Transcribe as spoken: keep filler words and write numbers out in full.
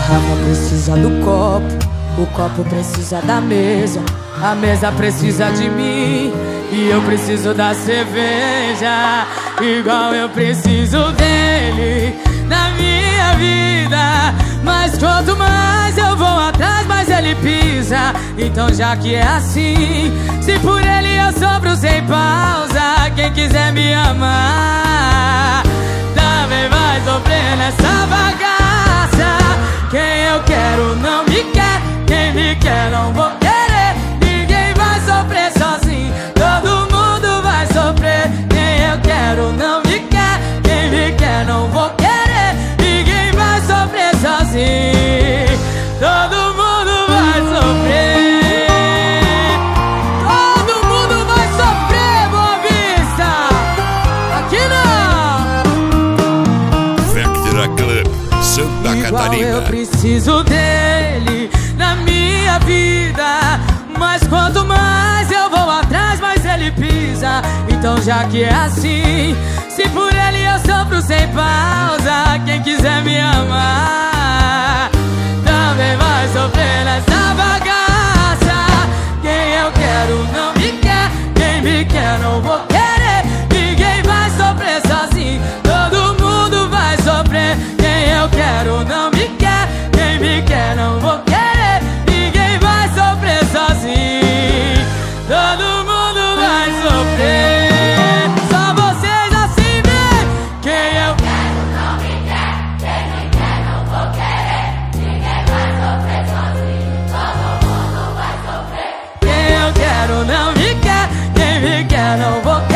garrafa precisa do copo, o copo precisa da mesa, a mesa precisa de mim e eu preciso da cerveja, igual eu preciso dele na minha vida. Mas quanto mais eu vou atrás, mais ele pisa. Então já que é assim, se por ele eu sofro sem pausa, quem quiser me amar também vai sofrer nessa bagaça. Quem eu quero não me quer, quem me quer não vou querer. Ninguém vai sofrer sozinho, todo mundo vai sofrer. Quem eu quero não me quer, quem me quer não vou querer. Ninguém vai sofrer sozinho, todo mundo vai sofrer. Todo mundo vai sofrer, Boa Vista. Aqui não. Vectra Club, Santa Igual Catarina. Eu preciso dele na minha vida, mas quanto mais eu vou atrás, mais ele pisa. Então já que é assim, se por ele eu sofro sem pausa, quem quiser me amar também vai sofrer nessa bagaça. Quem eu quero não me quer, quem me quer não vou querer. Ninguém vai sofrer sozinho, todo mundo vai sofrer. Quem eu quero não me quer, quem me quer não vou querer. Ninguém vai sofrer sozinho, todo mundo vai sofrer. Só vocês assim vê. Quem eu quero não me quer, quem me quer não vou querer. Ninguém vai sofrer sozinho, todo mundo vai sofrer. Quem eu quero não me quer, quem me quer não vou querer.